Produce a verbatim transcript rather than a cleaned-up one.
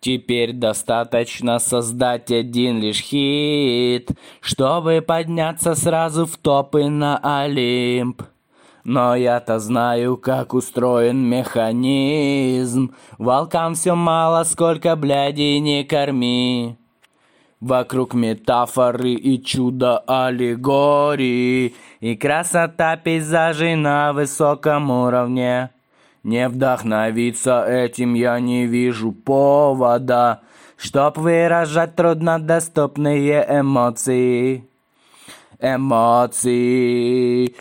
Теперь достаточно создать один лишь хит, чтобы подняться сразу в топы на Олимп. Но я-то знаю, как устроен механизм. Волкам все мало, сколько бляди не корми. Вокруг метафоры и чудо аллегории, и красота пейзажей на высоком уровне. Не вдохновиться этим я не вижу повода, чтоб выражать труднодоступные эмоции. Эмоции.